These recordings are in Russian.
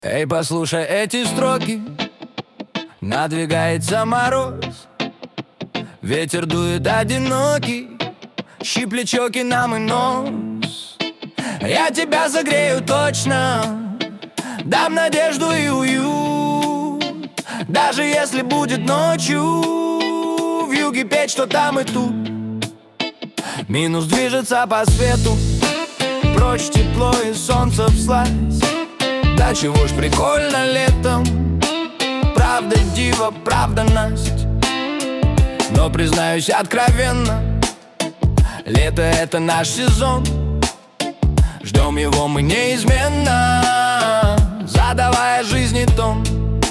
Эй, послушай эти строки. Надвигается мороз, ветер дует одинокий, щиплет щеки нам и нос. Я тебя согрею точно, дам надежду и уют. Даже если будет ночью, вьюги петь, что там и тут. Минус движется по свету, прочь тепло и солнце всласть. Да чего ж прикольно летом, правда дива, правда Насть. Но признаюсь откровенно, лето — это наш сезон. Ждем его мы неизменно, задавая жизни тон.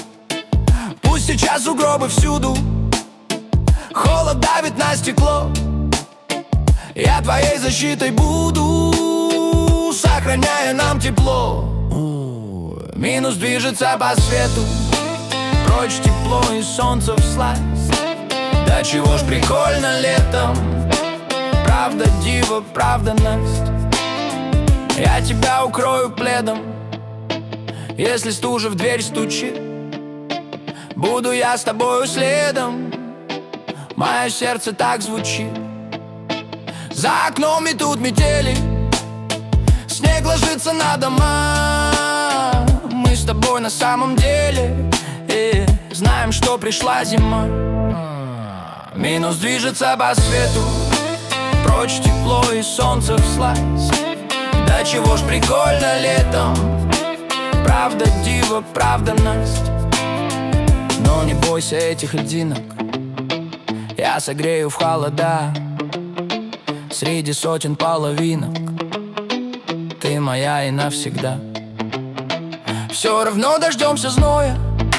Пусть сейчас сугробы всюду, холод давит на стекло. Я твоей защитой буду, сохраняя нам тепло. Минус движется по свету, прочь тепло и солнце всласть. Да чего ж прикольно летом, правда дива, правда Насть. Я тебя укрою пледом, если стужа в дверь стучит. Буду я с тобою следом, мое сердце так звучит. За окном метут метели, снег ложится на дома. Мы с тобой на самом деле знаем, что пришла зима. Минус движется по свету, прочь тепло и солнце всласть. Да чего ж прикольно летом, правда дива, правда Насть. Но не бойся этих льдинок, я согрею в холода. Среди сотен половинок ты моя и навсегда. Все равно дождемся зноя,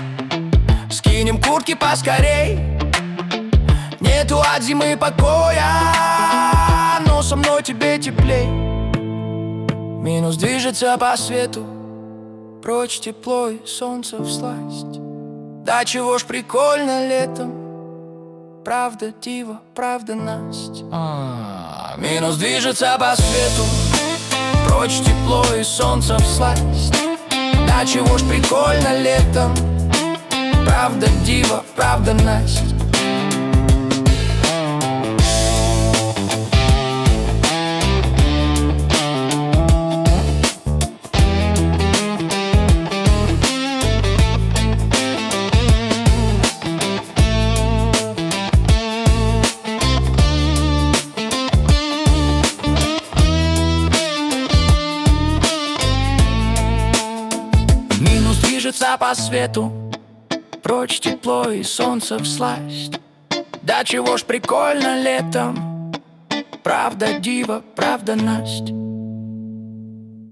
скинем куртки поскорей. Нету от зимы покоя, но со мной тебе теплей. Минус движется по свету, прочь тепло и солнце всласть. Да чего ж прикольно летом, правда дива, правда Насть. Минус движется по свету, прочь тепло и солнце всласть. Да чего ж прикольно летом, правда дива, правда Насть. Минус движется по свету, прочь тепло и солнце всласть. Да чего ж прикольно летом, правда дива, правда Насть.